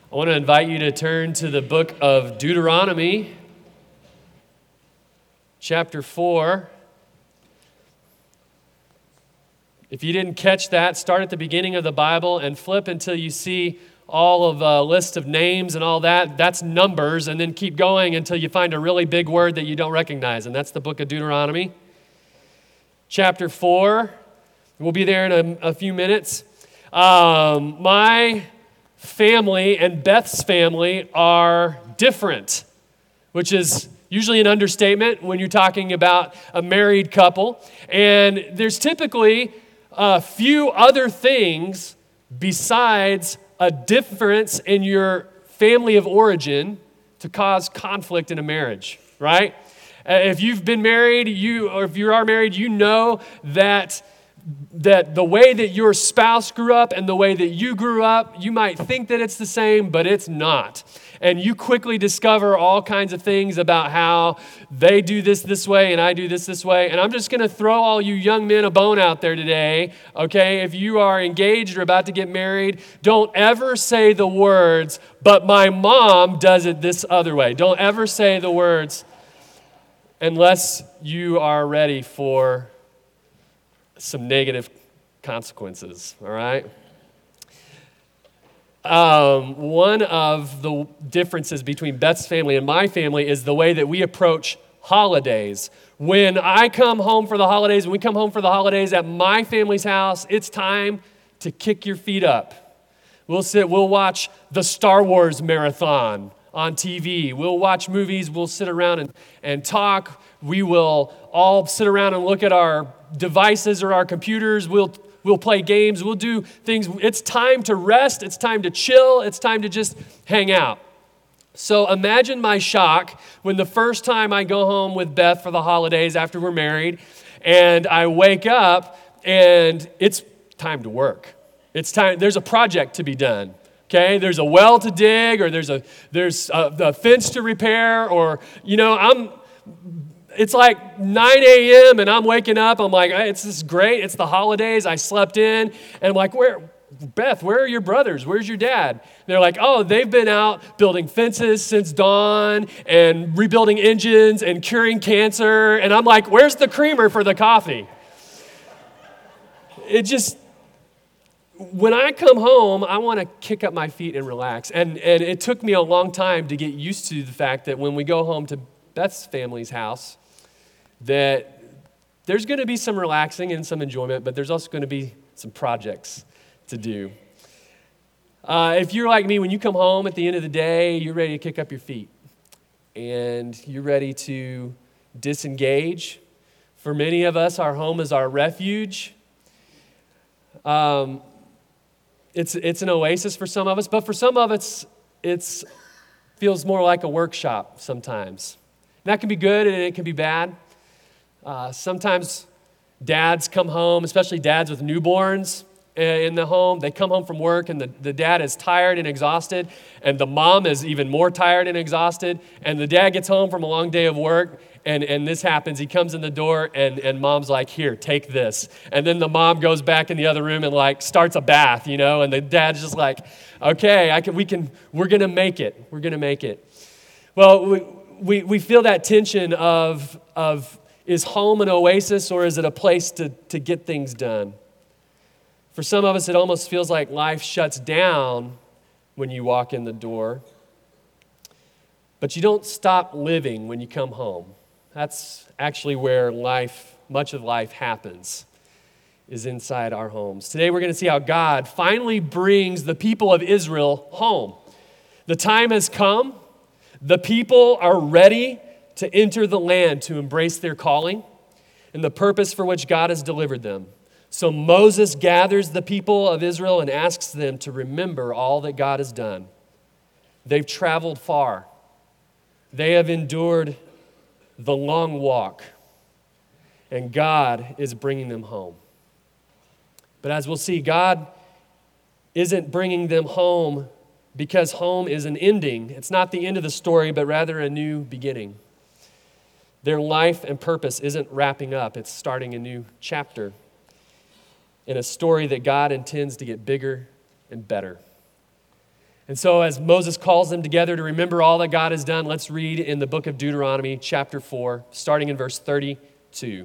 I want to invite you to turn to the book of Deuteronomy, chapter 4. If you didn't catch that, start at the beginning of the Bible and flip until you see all of a list of names and all that. That's Numbers, and then keep going until you find a really big word that you don't recognize, and that's the book of Deuteronomy. Chapter 4. We'll be there in a few minutes. My family and Beth's family are different, which is usually an understatement when you're talking about a married couple. And there's typically a few other things besides a difference in your family of origin to cause conflict in a marriage, right? If you've been married, or if you are married, you know that the way that your spouse grew up and the way that you grew up, you might think that it's the same, but it's not. And you quickly discover all kinds of things about how they do this way and I do this way. And I'm just going to throw all you young men a bone out there today, okay? If you are engaged or about to get married, don't ever say the words, but my mom does it this other way. Don't ever say the words unless you are ready for some negative consequences, all right? One of the differences between Beth's family and my family is the way that we approach holidays. When I come home for the holidays, when we come home for the holidays at my family's house, it's time to kick your feet up. We'll watch the Star Wars marathon on TV. We'll watch movies. We'll sit around and talk. We will all sit around and look at our devices or our computers. We'll play games. We'll do things. It's time to rest. It's time to chill. It's time to just hang out. So imagine my shock when the first time I go home with Beth for the holidays after we're married, and I wake up and it's time to work. It's time. There's a project to be done. Okay, there's a well to dig, or there's a fence to repair, or it's like 9 a.m. and I'm waking up. I'm like, hey, this is great. It's the holidays. I slept in, and I'm like, Beth, where are your brothers? Where's your dad? They're like, oh, they've been out building fences since dawn and rebuilding engines and curing cancer. And I'm like, where's the creamer for the coffee? When I come home, I want to kick up my feet and relax. And it took me a long time to get used to the fact that when we go home to Beth's family's house, that there's going to be some relaxing and some enjoyment, but there's also going to be some projects to do. If you're like me, when you come home at the end of the day, you're ready to kick up your feet. And you're ready to disengage. For many of us, our home is our refuge. It's an oasis for some of us, but for some of us, it feels more like a workshop sometimes. And that can be good and it can be bad. Sometimes dads come home, especially dads with newborns in the home. They come home from work and the dad is tired and exhausted, and the mom is even more tired and exhausted, and the dad gets home from a long day of work, and this happens. He comes in the door, and mom's like, here, take this. And then the mom goes back in the other room and starts a bath, and the dad's just like, okay, we're going to make it. We're going to make it. Well, we feel that tension of is home an oasis, or is it a place to get things done? For some of us, it almost feels like life shuts down when you walk in the door. But you don't stop living when you come home. That's actually where much of life happens, is inside our homes. Today we're going to see how God finally brings the people of Israel home. The time has come. The people are ready to enter the land to embrace their calling and the purpose for which God has delivered them. So Moses gathers the people of Israel and asks them to remember all that God has done. They've traveled far. They have endured the long walk, and God is bringing them home. But as we'll see, God isn't bringing them home because home is an ending. It's not the end of the story, but rather a new beginning. Their life and purpose isn't wrapping up. It's starting a new chapter in a story that God intends to get bigger and better. And so as Moses calls them together to remember all that God has done, let's read in the book of Deuteronomy, chapter 4, starting in verse 32.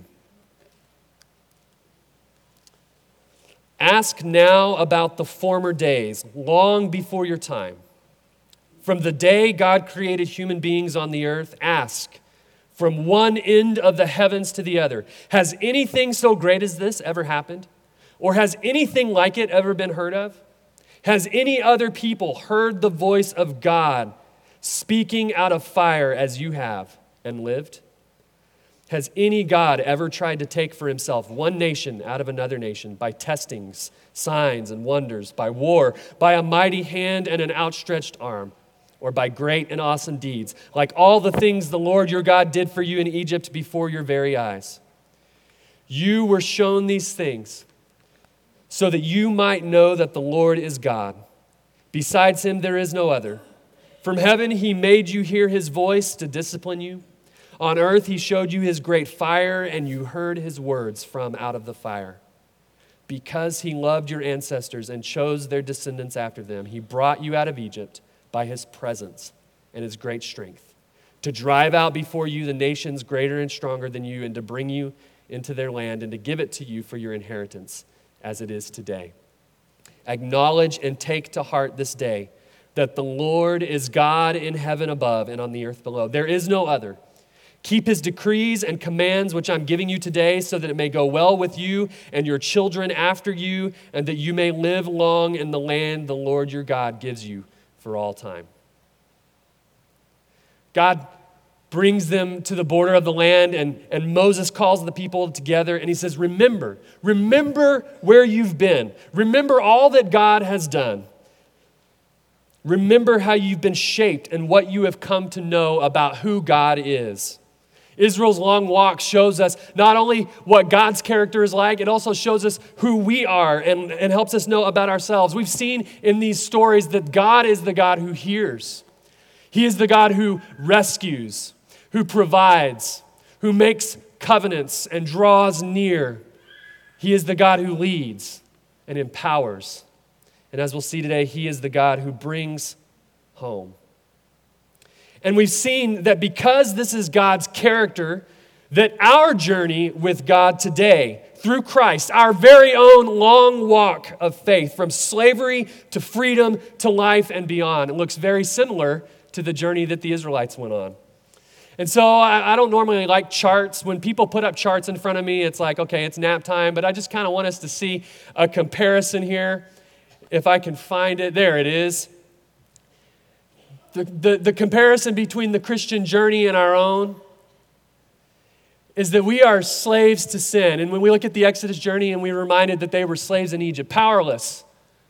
Ask now about the former days, long before your time. From the day God created human beings on the earth, ask, from one end of the heavens to the other, has anything so great as this ever happened? Or has anything like it ever been heard of? Has any other people heard the voice of God speaking out of fire as you have and lived? Has any God ever tried to take for himself one nation out of another nation by testings, signs, and wonders, by war, by a mighty hand and an outstretched arm, or by great and awesome deeds, like all the things the Lord your God did for you in Egypt before your very eyes? You were shown these things so that you might know that the Lord is God. Besides him, there is no other. From heaven, he made you hear his voice to discipline you. On earth, he showed you his great fire, and you heard his words from out of the fire. Because he loved your ancestors and chose their descendants after them, he brought you out of Egypt by his presence and his great strength, to drive out before you the nations greater and stronger than you, and to bring you into their land, and to give it to you for your inheritance, as it is today. Acknowledge and take to heart this day that the Lord is God in heaven above and on the earth below. There is no other. Keep his decrees and commands, which I'm giving you today, so that it may go well with you and your children after you, and that you may live long in the land the Lord your God gives you for all time. God brings them to the border of the land, and Moses calls the people together, and he says, remember where you've been. Remember all that God has done. Remember how you've been shaped and what you have come to know about who God is. Israel's long walk shows us not only what God's character is like, it also shows us who we are and helps us know about ourselves. We've seen in these stories that God is the God who hears. He is the God who rescues, who provides, who makes covenants and draws near. He is the God who leads and empowers. And as we'll see today, he is the God who brings home. And we've seen that because this is God's character, that our journey with God today, through Christ, our very own long walk of faith from slavery to freedom to life and beyond, it looks very similar to the journey that the Israelites went on. And so I don't normally like charts. When people put up charts in front of me, it's like, okay, it's nap time, but I just kind of want us to see a comparison here. If I can find it, there it is. The comparison between the Christian journey and our own is that we are slaves to sin. And when we look at the Exodus journey and we're reminded that they were slaves in Egypt, powerless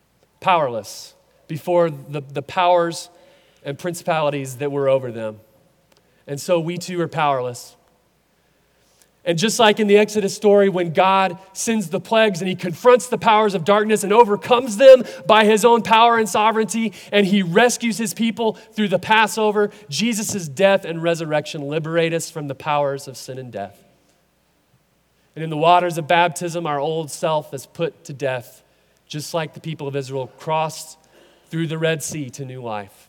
before the powers and principalities that were over them. And so we too are powerless. And just like in the Exodus story, when God sends the plagues and he confronts the powers of darkness and overcomes them by his own power and sovereignty, and he rescues his people through the Passover, Jesus' death and resurrection liberate us from the powers of sin and death. And in the waters of baptism, our old self is put to death, just like the people of Israel crossed through the Red Sea to new life.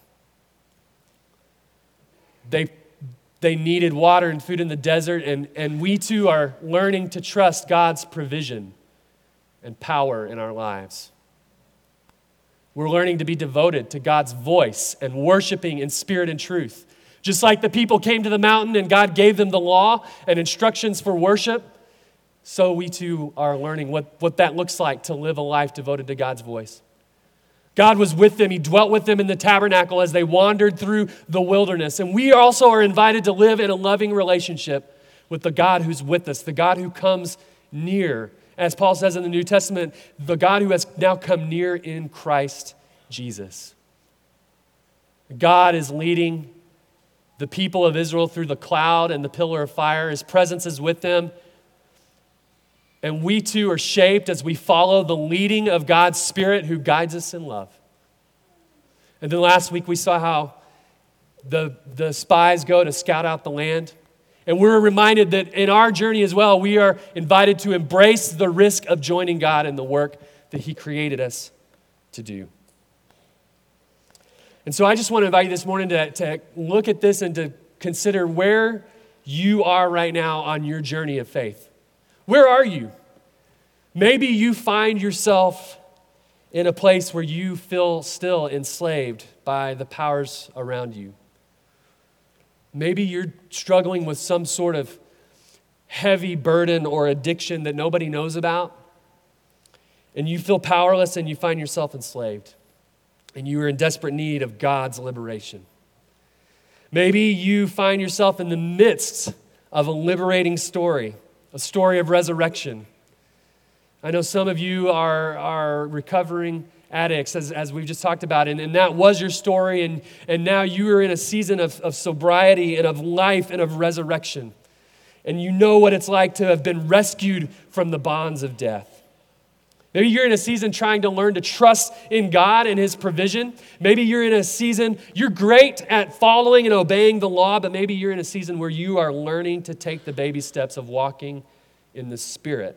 They needed water and food in the desert, and we too are learning to trust God's provision and power in our lives. We're learning to be devoted to God's voice and worshiping in spirit and truth. Just like the people came to the mountain and God gave them the law and instructions for worship, so we too are learning what that looks like to live a life devoted to God's voice. God was with them. He dwelt with them in the tabernacle as they wandered through the wilderness. And we also are invited to live in a loving relationship with the God who's with us, the God who comes near. As Paul says in the New Testament, the God who has now come near in Christ Jesus. God is leading the people of Israel through the cloud and the pillar of fire. His presence is with them. And we too are shaped as we follow the leading of God's Spirit who guides us in love. And then last week we saw how the spies go to scout out the land. And we're reminded that in our journey as well, we are invited to embrace the risk of joining God in the work that he created us to do. And so I just want to invite you this morning to look at this and to consider where you are right now on your journey of faith. Where are you? Maybe you find yourself in a place where you feel still enslaved by the powers around you. Maybe you're struggling with some sort of heavy burden or addiction that nobody knows about, and you feel powerless and you find yourself enslaved, and you are in desperate need of God's liberation. Maybe you find yourself in the midst of a liberating story, a story of resurrection. I know some of you are recovering addicts, as we've just talked about, and that was your story, and now you are in a season of sobriety and of life and of resurrection. And you know what it's like to have been rescued from the bonds of death. Maybe you're in a season trying to learn to trust in God and His provision. Maybe you're in a season, you're great at following and obeying the law, but maybe you're in a season where you are learning to take the baby steps of walking in the Spirit.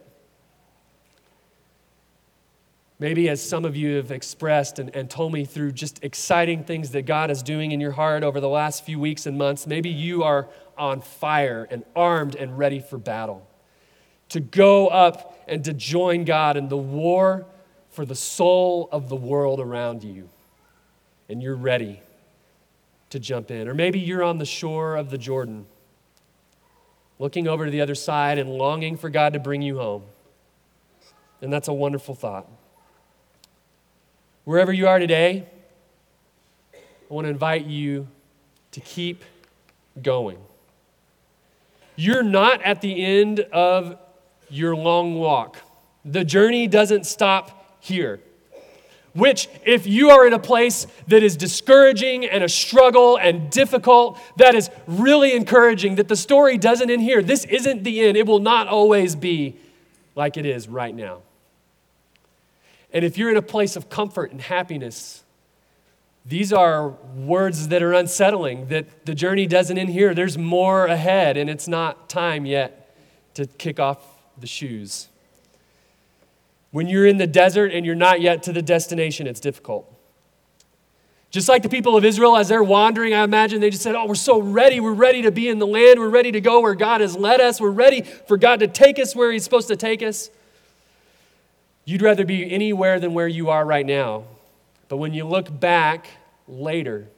Maybe as some of you have expressed and told me through just exciting things that God is doing in your heart over the last few weeks and months, maybe you are on fire and armed and ready for battle, to go up and to join God in the war for the soul of the world around you. And you're ready to jump in. Or maybe you're on the shore of the Jordan, looking over to the other side and longing for God to bring you home. And that's a wonderful thought. Wherever you are today, I want to invite you to keep going. You're not at the end of your long walk. The journey doesn't stop here. Which, if you are in a place that is discouraging and a struggle and difficult, that is really encouraging that the story doesn't end here. This isn't the end. It will not always be like it is right now. And if you're in a place of comfort and happiness, these are words that are unsettling, that the journey doesn't end here. There's more ahead, and it's not time yet to kick off the shoes. When you're in the desert and you're not yet to the destination, it's difficult. Just like the people of Israel, as they're wandering, I imagine they just said, we're so ready. We're ready to be in the land. We're ready to go where God has led us. We're ready for God to take us where He's supposed to take us. You'd rather be anywhere than where you are right now. But when you look back later,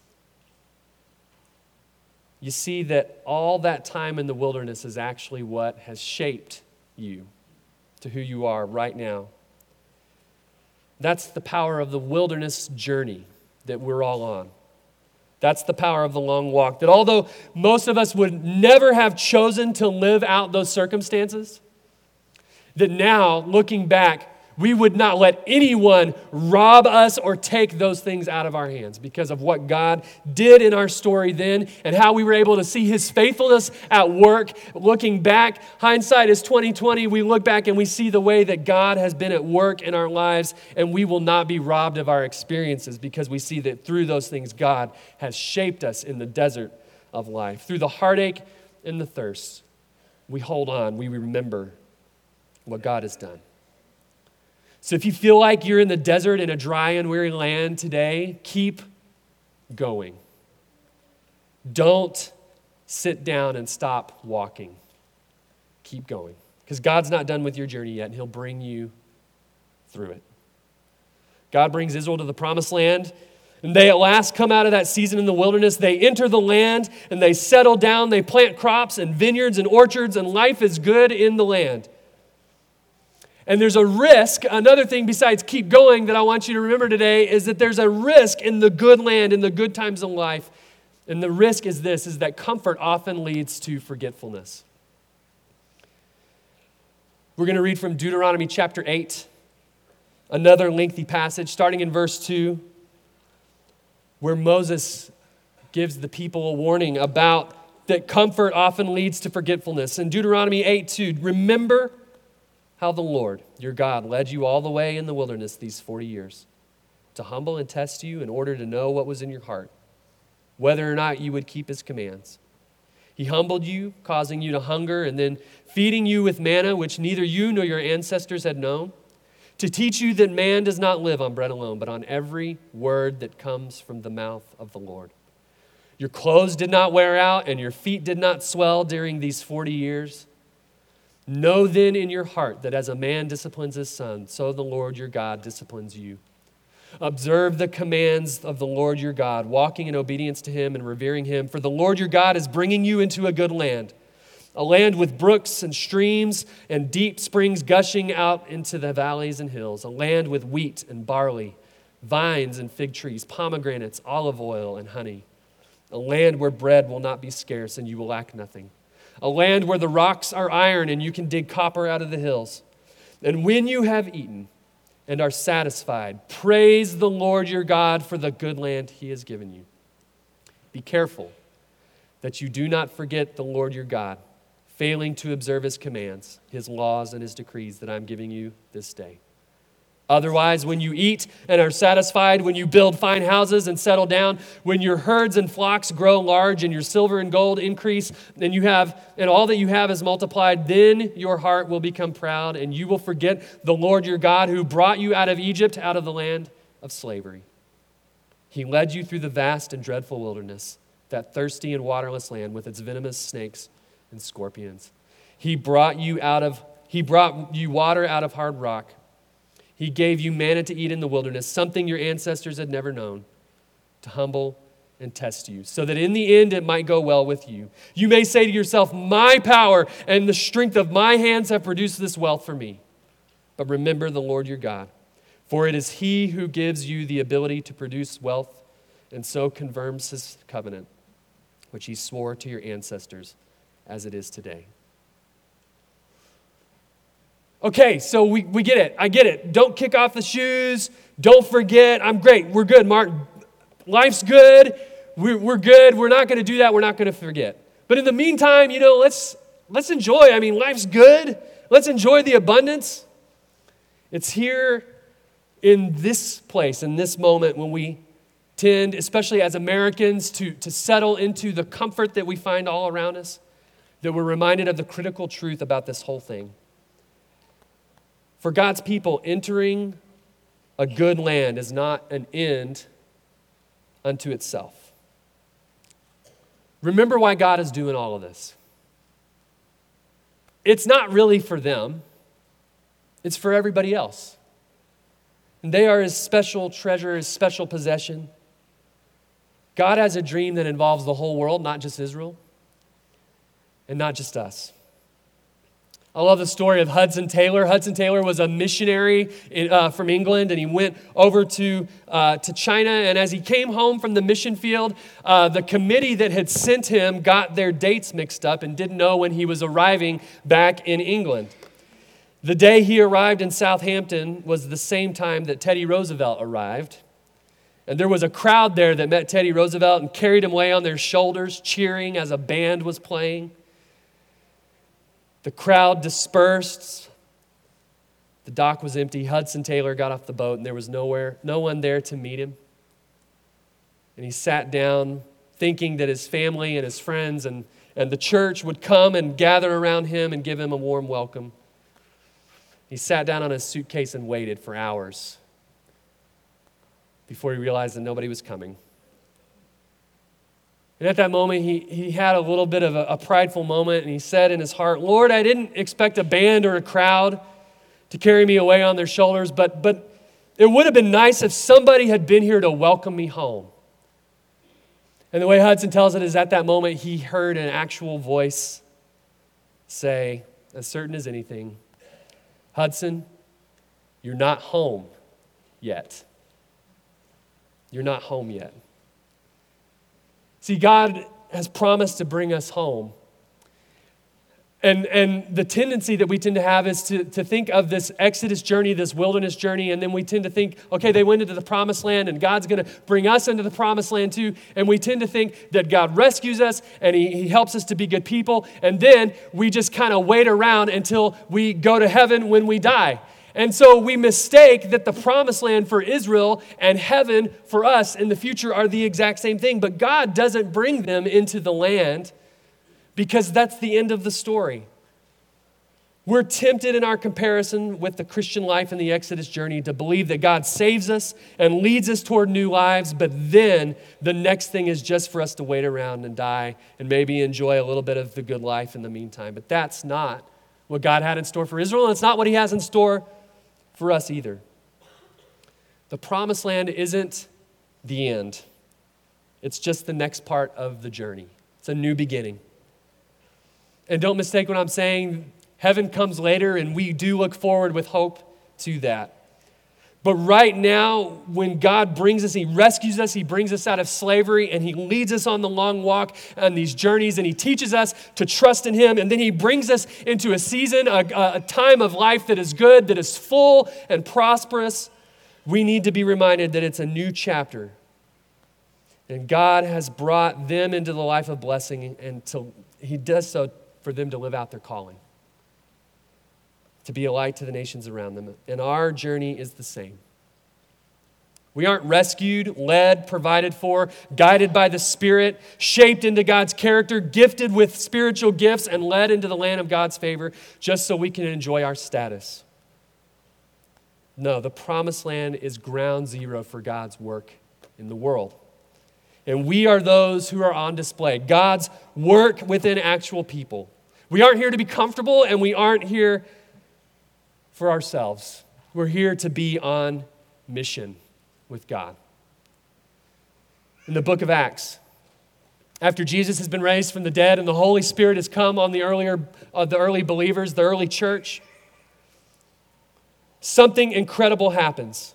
you see that all that time in the wilderness is actually what has shaped you to who you are right now. That's the power of the wilderness journey that we're all on. That's the power of the long walk. That although most of us would never have chosen to live out those circumstances, that now, looking back, we would not let anyone rob us or take those things out of our hands because of what God did in our story then and how we were able to see His faithfulness at work. Looking back, hindsight is 20/20. We look back and we see the way that God has been at work in our lives, and we will not be robbed of our experiences because we see that through those things, God has shaped us in the desert of life. Through the heartache and the thirst, we hold on. We remember what God has done. So if you feel like you're in the desert in a dry and weary land today, keep going. Don't sit down and stop walking. Keep going. Because God's not done with your journey yet, and He'll bring you through it. God brings Israel to the promised land, and they at last come out of that season in the wilderness. They enter the land, and they settle down. They plant crops and vineyards and orchards, and life is good in the land. And there's a risk, another thing besides keep going that I want you to remember today is that there's a risk in the good land, in the good times of life. And the risk is this, is that comfort often leads to forgetfulness. We're going to read from Deuteronomy chapter 8, another lengthy passage, starting in verse 2, where Moses gives the people a warning about that comfort often leads to forgetfulness. In Deuteronomy 8:2, remember how the Lord, your God, led you all the way in the wilderness these 40 years to humble and test you in order to know what was in your heart, whether or not you would keep His commands. He humbled you, causing you to hunger, and then feeding you with manna, which neither you nor your ancestors had known, to teach you that man does not live on bread alone, but on every word that comes from the mouth of the Lord. Your clothes did not wear out, and your feet did not swell during these 40 years. Know then in your heart that as a man disciplines his son, so the Lord your God disciplines you. Observe the commands of the Lord your God, walking in obedience to him and revering him. For the Lord your God is bringing you into a good land, a land with brooks and streams and deep springs gushing out into the valleys and hills, a land with wheat and barley, vines and fig trees, pomegranates, olive oil, and honey, a land where bread will not be scarce and you will lack nothing, a land where the rocks are iron and you can dig copper out of the hills. And when you have eaten and are satisfied, praise the Lord your God for the good land he has given you. Be careful that you do not forget the Lord your God, failing to observe his commands, his laws, and his decrees that I'm giving you this day. Otherwise, when you eat and are satisfied, when you build fine houses and settle down, when your herds and flocks grow large and your silver and gold increase, and all that you have is multiplied, then your heart will become proud and you will forget the Lord your God who brought you out of Egypt, out of the land of slavery. He led you through the vast and dreadful wilderness, that thirsty and waterless land with its venomous snakes and scorpions. He brought you water out of hard rock. He gave you manna to eat in the wilderness, something your ancestors had never known, to humble and test you, so that in the end it might go well with you. You may say to yourself, my power and the strength of my hands have produced this wealth for me. But remember the Lord your God, for it is he who gives you the ability to produce wealth and so confirms his covenant, which he swore to your ancestors as it is today. Okay, so we get it. I get it. Don't kick off the shoes. Don't forget. I'm great. We're good, Mark. Life's good. We're good. We're not going to do that. We're not going to forget. But in the meantime, let's enjoy. I mean, life's good. Let's enjoy the abundance. It's here in this place, in this moment, when we tend, especially as Americans, to settle into the comfort that we find all around us, that we're reminded of the critical truth about this whole thing. For God's people, entering a good land is not an end unto itself. Remember why God is doing all of this. It's not really for them. It's for everybody else. And they are his special treasure, his special possession. God has a dream that involves the whole world, not just Israel, and not just us. I love the story of Hudson Taylor. Hudson Taylor was a missionary from England, and he went over to China. And as he came home from the mission field, the committee that had sent him got their dates mixed up and didn't know when he was arriving back in England. The day he arrived in Southampton was the same time that Teddy Roosevelt arrived. And there was a crowd there that met Teddy Roosevelt and carried him away on their shoulders, cheering as a band was playing. The crowd dispersed. The dock was empty. Hudson Taylor got off the boat, and there was no one there to meet him. And he sat down thinking that his family and his friends and the church would come and gather around him and give him a warm welcome. He sat down on his suitcase and waited for hours before he realized that nobody was coming. And at that moment, he had a little bit of a prideful moment, and he said in his heart, Lord, I didn't expect a band or a crowd to carry me away on their shoulders, but it would have been nice if somebody had been here to welcome me home. And the way Hudson tells it is at that moment, he heard an actual voice say, as certain as anything, Hudson, you're not home yet. You're not home yet. See, God has promised to bring us home. And the tendency that we tend to have is to think of this Exodus journey, this wilderness journey, and then we tend to think, okay, they went into the promised land and God's going to bring us into the promised land too. And we tend to think that God rescues us and he helps us to be good people. And then we just kind of wait around until we go to heaven when we die. And so we mistake that the promised land for Israel and heaven for us in the future are the exact same thing. But God doesn't bring them into the land because that's the end of the story. We're tempted in our comparison with the Christian life and the Exodus journey to believe that God saves us and leads us toward new lives, but then the next thing is just for us to wait around and die and maybe enjoy a little bit of the good life in the meantime. But that's not what God had in store for Israel, and it's not what he has in store for us either. The promised land isn't the end. It's just the next part of the journey. It's a new beginning. And don't mistake what I'm saying. Heaven comes later, and we do look forward with hope to that. But right now, when God brings us, he rescues us, he brings us out of slavery, and he leads us on the long walk on these journeys, and he teaches us to trust in him, and then he brings us into a season, a time of life that is good, that is full and prosperous. We need to be reminded that it's a new chapter. And God has brought them into the life of blessing, and he does so for them to live out their calling, to be a light to the nations around them. And our journey is the same. We aren't rescued, led, provided for, guided by the Spirit, shaped into God's character, gifted with spiritual gifts, and led into the land of God's favor just so we can enjoy our status. No, the promised land is ground zero for God's work in the world. And we are those who are on display. God's work within actual people. We aren't here to be comfortable, and we aren't here for ourselves. We're here to be on mission with God. In the book of Acts, after Jesus has been raised from the dead and the Holy Spirit has come on the early believers, the early church, something incredible happens.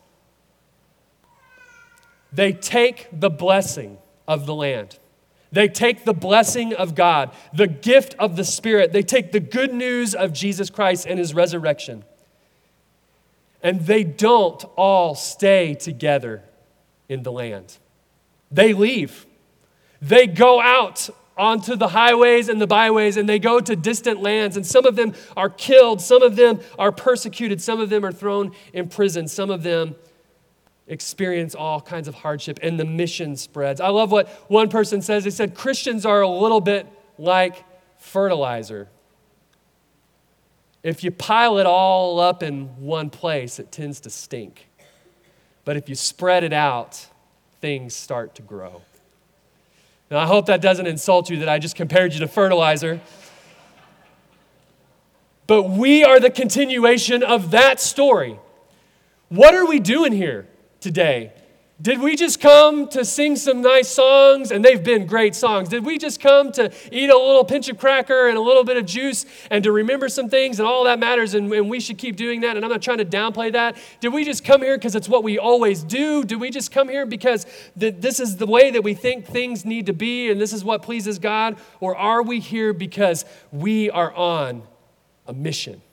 They take the blessing of the land. They take the blessing of God, the gift of the Spirit. They take the good news of Jesus Christ and his resurrection. And they don't all stay together in the land. They leave. They go out onto the highways and the byways, and they go to distant lands. And some of them are killed. Some of them are persecuted. Some of them are thrown in prison. Some of them experience all kinds of hardship, and the mission spreads. I love what one person says. They said, Christians are a little bit like fertilizer. If you pile it all up in one place, it tends to stink. But if you spread it out, things start to grow. Now, I hope that doesn't insult you that I just compared you to fertilizer. But we are the continuation of that story. What are we doing here today? Did we just come to sing some nice songs? And they've been great songs. Did we just come to eat a little pinch of cracker and a little bit of juice and to remember some things and all that matters and we should keep doing that? And I'm not trying to downplay that. Did we just come here because it's what we always do? Did we just come here because this is the way that we think things need to be and this is what pleases God? Or are we here because we are on a mission?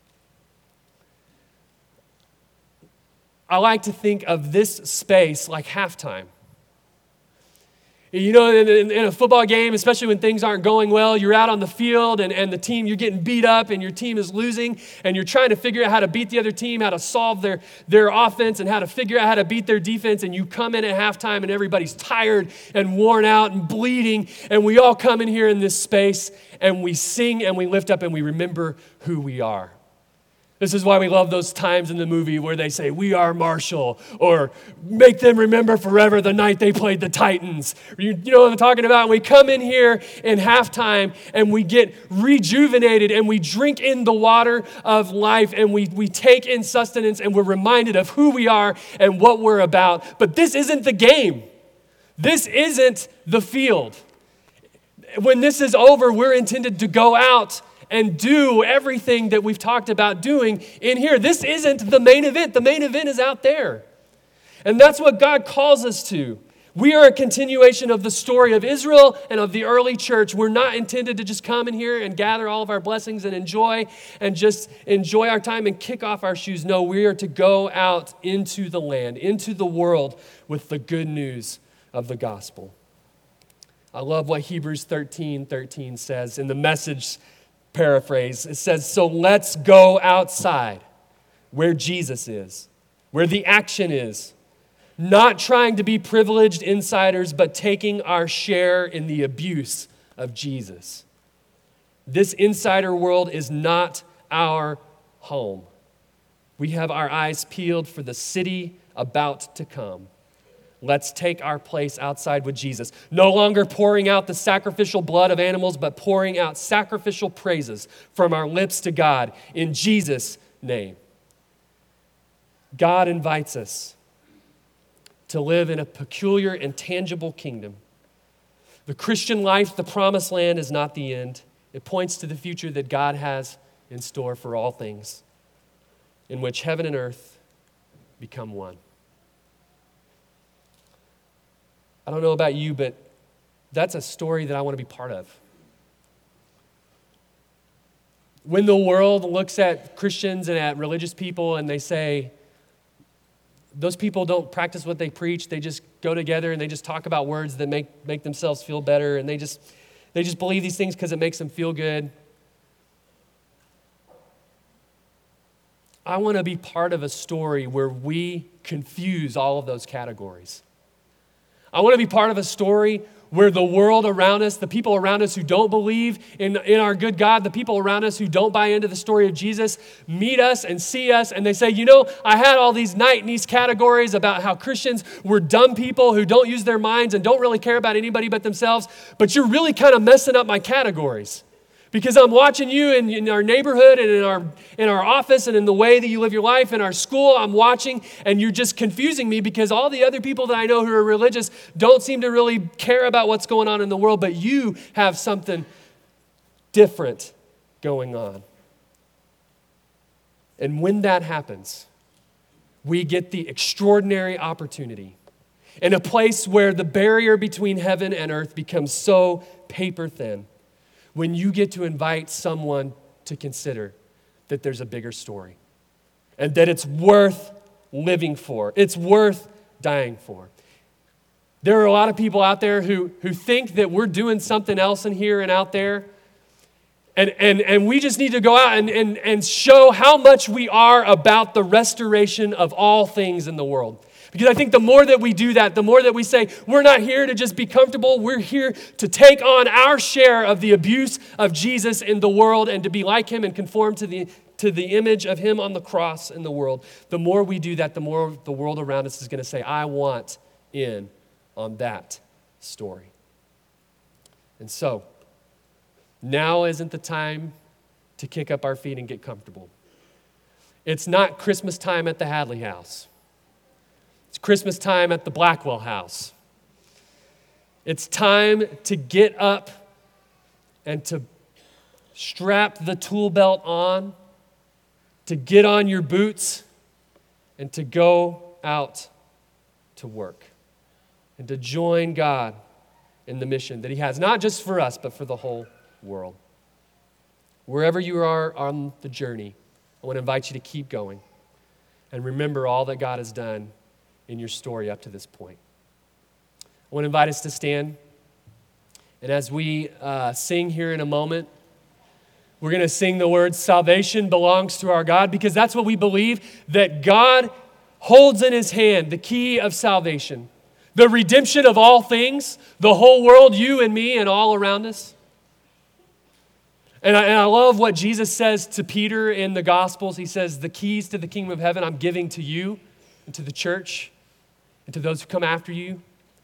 I like to think of this space like halftime. You know, in a football game, especially when things aren't going well, you're out on the field and the team, you're getting beat up and your team is losing and you're trying to figure out how to beat the other team, how to solve their offense and how to figure out how to beat their defense. And you come in at halftime and everybody's tired and worn out and bleeding. And we all come in here in this space and we sing and we lift up and we remember who we are. This is why we love those times in the movie where they say, "We are Marshall," or "Make them remember forever the night they played the Titans." You know what I'm talking about? And we come in here in halftime and we get rejuvenated and we drink in the water of life and we take in sustenance and we're reminded of who we are and what we're about. But this isn't the game. This isn't the field. When this is over, we're intended to go out and do everything that we've talked about doing in here. This isn't the main event. The main event is out there. And that's what God calls us to. We are a continuation of the story of Israel and of the early church. We're not intended to just come in here and gather all of our blessings and just enjoy our time and kick off our shoes. No, we are to go out into the land, into the world with the good news of the gospel. I love what Hebrews 13:13 says in the Message paraphrase. It says, "So let's go outside where Jesus is, where the action is, not trying to be privileged insiders, but taking our share in the abuse of Jesus." This insider world is not our home. We have our eyes peeled for the city about to come. Let's take our place outside with Jesus. No longer pouring out the sacrificial blood of animals, but pouring out sacrificial praises from our lips to God in Jesus' name. God invites us to live in a peculiar and tangible kingdom. The Christian life, the promised land, is not the end. It points to the future that God has in store for all things, in which heaven and earth become one. I don't know about you, but that's a story that I want to be part of. When the world looks at Christians and at religious people and they say, those people don't practice what they preach, they just go together and they just talk about words that make themselves feel better, and they just believe these things because it makes them feel good. I want to be part of a story where we confuse all of those categories. I want to be part of a story where the world around us, the people around us who don't believe in our good God, the people around us who don't buy into the story of Jesus, meet us and see us, and they say, you know, I had all these nice categories about how Christians were dumb people who don't use their minds and don't really care about anybody but themselves, but you're really kind of messing up my categories. Because I'm watching you in our neighborhood and in our office and in the way that you live your life, in our school, I'm watching, and you're just confusing me because all the other people that I know who are religious don't seem to really care about what's going on in the world, but you have something different going on. And when that happens, we get the extraordinary opportunity in a place where the barrier between heaven and earth becomes so paper thin. When you get to invite someone to consider that there's a bigger story and that it's worth living for, it's worth dying for. There are a lot of people out there who think that we're doing something else in here and out there, and we just need to go out and show how much we are about the restoration of all things in the world. Because I think the more that we do that, the more that we say, we're not here to just be comfortable, we're here to take on our share of the abuse of Jesus in the world and to be like him and conform to the image of him on the cross in the world. The more we do that, the more the world around us is going to say, I want in on that story. And so, now isn't the time to kick up our feet and get comfortable. It's not Christmas time at the Hadley house. It's Christmas time at the Blackwell house. It's time to get up and to strap the tool belt on, to get on your boots, and to go out to work and to join God in the mission that he has, not just for us, but for the whole world. Wherever you are on the journey, I want to invite you to keep going and remember all that God has done in your story up to this point. I want to invite us to stand. And as we sing here in a moment, we're going to sing the words, salvation belongs to our God, because that's what we believe, that God holds in his hand the key of salvation, the redemption of all things, the whole world, you and me and all around us. And I love what Jesus says to Peter in the Gospels. He says, the keys to the kingdom of heaven I'm giving to you and to the church and to those who come after you.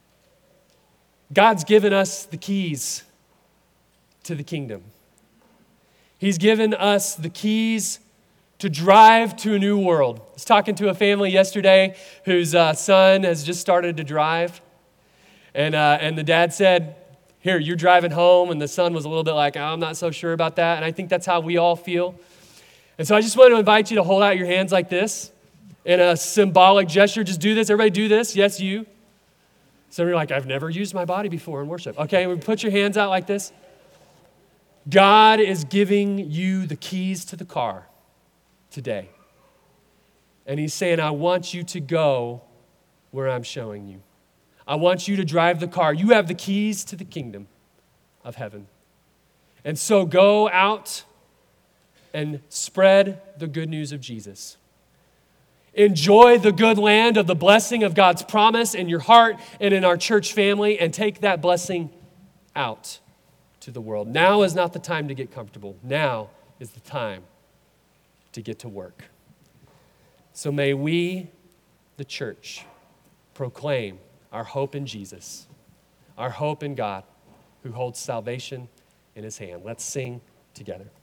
God's given us the keys to the kingdom. He's given us the keys to drive to a new world. I was talking to a family yesterday whose son has just started to drive. And the dad said, here, you're driving home. And the son was a little bit like, oh, I'm not so sure about that. And I think that's how we all feel. And so I just want to invite you to hold out your hands like this in a symbolic gesture. Just do this. Everybody do this. Yes, you. Some of you are like, I've never used my body before in worship. Okay, put your hands out like this. God is giving you the keys to the car today. And he's saying, I want you to go where I'm showing you. I want you to drive the car. You have the keys to the kingdom of heaven. And so go out and spread the good news of Jesus. Enjoy the good land of the blessing of God's promise in your heart and in our church family, and take that blessing out to the world. Now is not the time to get comfortable. Now is the time to get to work. So may we, the church, proclaim our hope in Jesus, our hope in God, who holds salvation in his hand. Let's sing together.